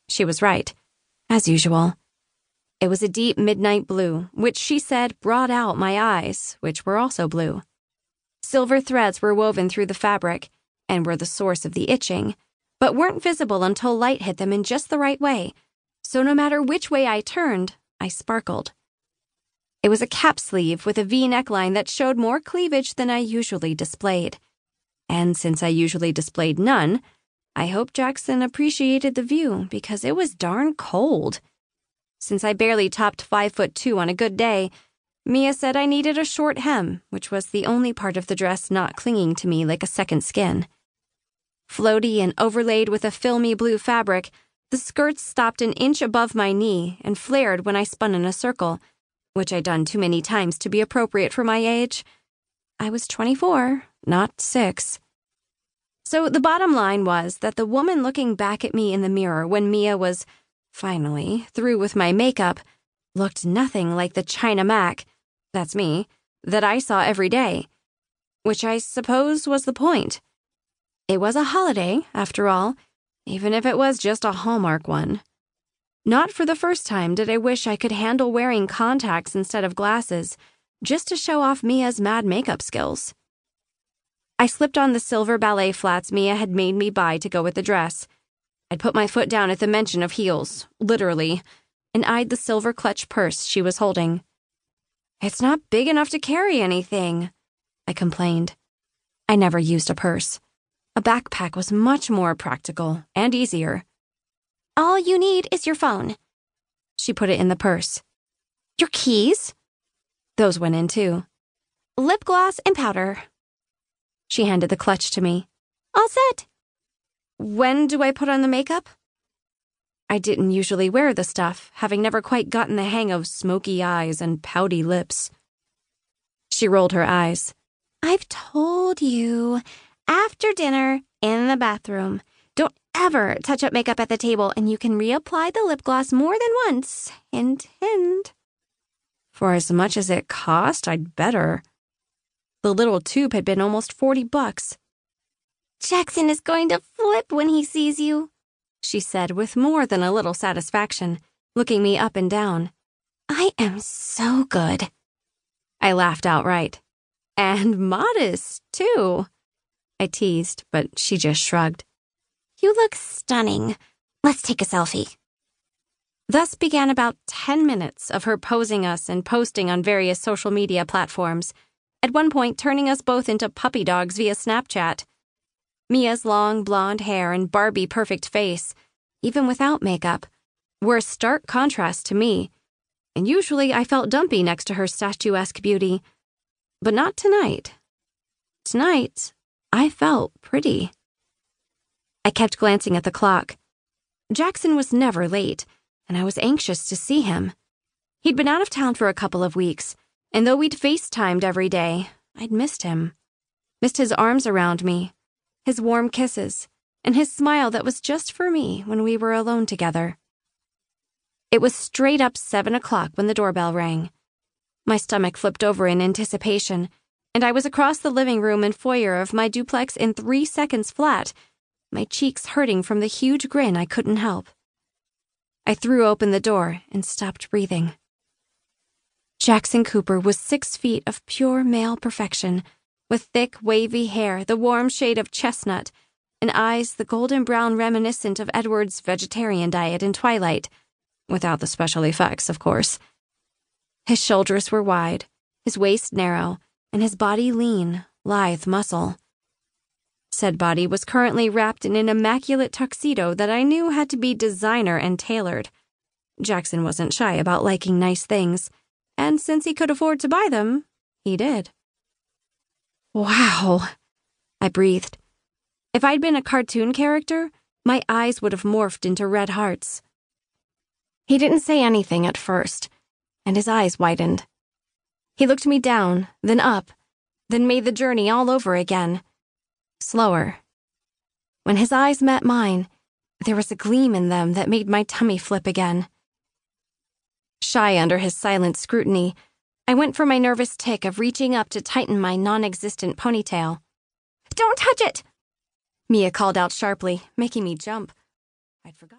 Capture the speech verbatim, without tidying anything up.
She was right, as usual. It was a deep midnight blue, which she said brought out my eyes, which were also blue. Silver threads were woven through the fabric and were the source of the itching, but weren't visible until light hit them in just the right way, so no matter which way I turned, I sparkled. It was a cap sleeve with a V neckline that showed more cleavage than I usually displayed. And since I usually displayed none, I hope Jackson appreciated the view because it was darn cold. Since I barely topped five foot two on a good day, Mia said I needed a short hem, which was the only part of the dress not clinging to me like a second skin. Floaty and overlaid with a filmy blue fabric, the skirts stopped an inch above my knee and flared when I spun in a circle, which I'd done too many times to be appropriate for my age. I was twenty-four, not six. So the bottom line was that the woman looking back at me in the mirror when Mia was, finally, through with my makeup, looked nothing like the China Mac, that's me, that I saw every day, which I suppose was the point. It was a holiday, after all, even if it was just a Hallmark one. Not for the first time did I wish I could handle wearing contacts instead of glasses, just to show off Mia's mad makeup skills. I slipped on the silver ballet flats Mia had made me buy to go with the dress. I'd put my foot down at the mention of heels, literally, and eyed the silver clutch purse she was holding. "It's not big enough to carry anything," I complained. I never used a purse. A backpack was much more practical and easier. "All you need is your phone." She put it in the purse. "Your keys?" Those went in too. "Lip gloss and powder." She handed the clutch to me. "All set." "When do I put on the makeup?" I didn't usually wear the stuff, having never quite gotten the hang of smoky eyes and pouty lips. She rolled her eyes. "I've told you. After dinner, in the bathroom. Don't ever touch up makeup at the table, and you can reapply the lip gloss more than once. Hint, hint." For as much as it cost, I'd better. The little tube had been almost forty bucks. "Jackson is going to flip when he sees you," she said with more than a little satisfaction, looking me up and down. "I am so good." I laughed outright. "And modest, too," I teased, but she just shrugged. "You look stunning. Let's take a selfie." Thus began about ten minutes of her posing us and posting on various social media platforms, at one point turning us both into puppy dogs via Snapchat. Mia's long blonde hair and Barbie-perfect face, even without makeup, were a stark contrast to me, and usually I felt dumpy next to her statuesque beauty. But not tonight. Tonight, I felt pretty. I kept glancing at the clock. Jackson was never late, and I was anxious to see him. He'd been out of town for a couple of weeks, and though we'd FaceTimed every day, I'd missed him. Missed his arms around me, his warm kisses, and his smile that was just for me when we were alone together. It was straight up seven o'clock when the doorbell rang. My stomach flipped over in anticipation, and I was across the living room and foyer of my duplex in three seconds flat, my cheeks hurting from the huge grin I couldn't help. I threw open the door and stopped breathing. Jackson Cooper was six feet of pure male perfection, with thick, wavy hair the warm shade of chestnut, and eyes the golden brown reminiscent of Edward's vegetarian diet in Twilight, without the special effects, of course. His shoulders were wide, his waist narrow, and his body lean, lithe muscle. Said body was currently wrapped in an immaculate tuxedo that I knew had to be designer and tailored. Jackson wasn't shy about liking nice things, and since he could afford to buy them, he did. "Wow," I breathed. If I'd been a cartoon character, my eyes would have morphed into red hearts. He didn't say anything at first, and his eyes widened. He looked me down, then up, then made the journey all over again. Slower. When his eyes met mine, there was a gleam in them that made my tummy flip again. Shy under his silent scrutiny, I went for my nervous tick of reaching up to tighten my non-existent ponytail. "Don't touch it!" Mia called out sharply, making me jump. I'd forgotten.